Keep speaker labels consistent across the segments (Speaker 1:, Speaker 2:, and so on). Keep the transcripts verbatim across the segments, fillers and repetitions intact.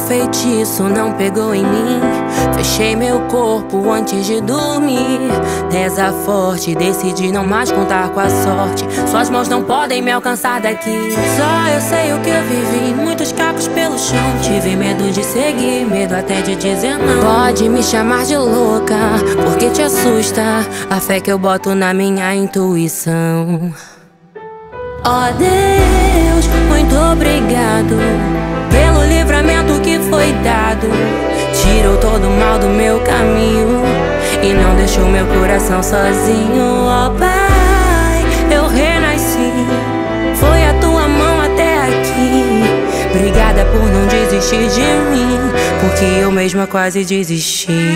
Speaker 1: feitiço não pegou em mim. Fechei meu corpo antes de dormir. Reza forte, decidi não mais contar com a sorte. Suas mãos não podem me alcançar daqui. Só eu sei o que eu vivi, muitos cacos pelo chão. Tive medo de seguir, medo até de dizer não. Pode me chamar de louca, porque te assusta a fé que eu boto na minha intuição. Ó Deus, muito obrigado pelo livramento que foi dado. Tirou todo o mal do meu caminho e não deixou meu coração sozinho. Ó Pai, eu renasci, foi a tua mão até aqui. Obrigada por não desistir de mim, porque eu mesma quase desisti.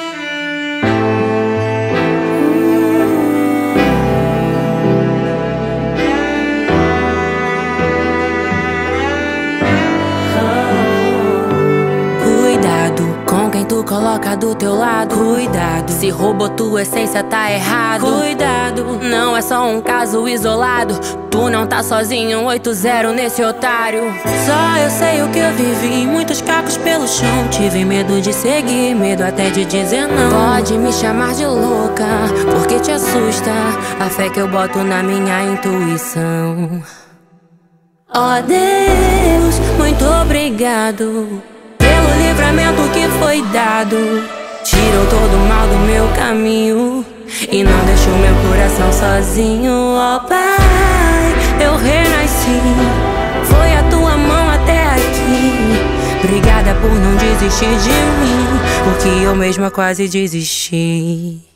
Speaker 1: Tu coloca do teu lado, cuidado. Se roubou tua essência, tá errado. Cuidado, não é só um caso isolado. Tu não tá sozinho, oito zero nesse otário. Só eu sei o que eu vivi, muitos cacos pelo chão. Tive medo de seguir, medo até de dizer não. Pode me chamar de louca, porque te assusta a fé que eu boto na minha intuição. Ó Deus, muito obrigado pelo livramento que foi dado. Tirou todo o mal do meu caminho e não deixou meu coração sozinho. Ó Pai, eu renasci, foi a tua mão até aqui. Obrigada por não desistir de mim, porque eu mesma quase desisti.